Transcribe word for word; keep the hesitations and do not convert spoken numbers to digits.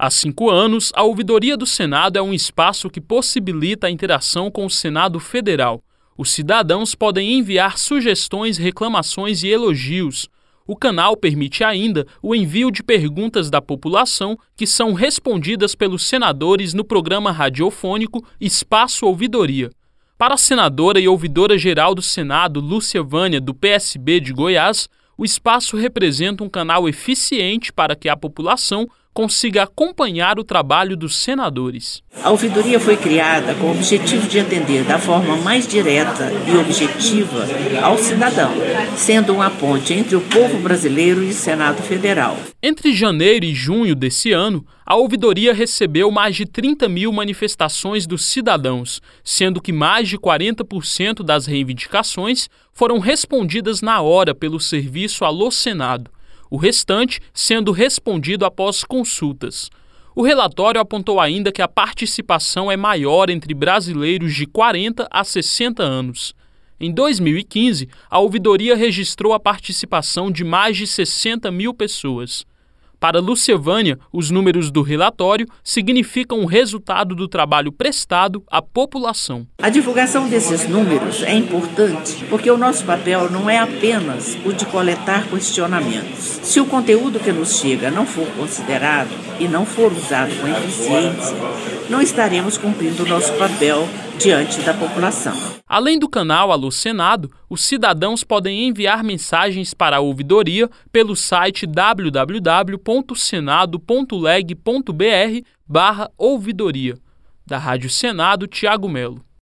Há cinco anos, a Ouvidoria do Senado é um espaço que possibilita a interação com o Senado Federal. Os cidadãos podem enviar sugestões, reclamações e elogios. O canal permite ainda o envio de perguntas da população que são respondidas pelos senadores no programa radiofônico Espaço Ouvidoria. Para a senadora e ouvidora-geral do Senado, Lúcia Vânia, do P S B de Goiás, o espaço representa um canal eficiente para que a população consiga acompanhar o trabalho dos senadores. A ouvidoria foi criada com o objetivo de atender da forma mais direta e objetiva ao cidadão, sendo uma ponte entre o povo brasileiro e o Senado Federal. Entre janeiro e junho desse ano, a ouvidoria recebeu mais de trinta mil manifestações dos cidadãos, sendo que mais de quarenta por cento das reivindicações foram respondidas na hora pelo serviço Alô Senado, o restante sendo respondido após consultas. O relatório apontou ainda que a participação é maior entre brasileiros de quarenta a sessenta anos. Em dois mil e quinze, a ouvidoria registrou a participação de mais de sessenta mil pessoas. Para Lúcia Vânia, os números do relatório significam o resultado do trabalho prestado à população. A divulgação desses números é importante porque o nosso papel não é apenas o de coletar questionamentos. Se o conteúdo que nos chega não for considerado e não for usado com eficiência, não estaremos cumprindo o nosso papel diante da população. Além do canal Alô Senado, os cidadãos podem enviar mensagens para a ouvidoria pelo site w w w ponto senado ponto leg ponto br barra ouvidoria. Da Rádio Senado, Tiago Melo.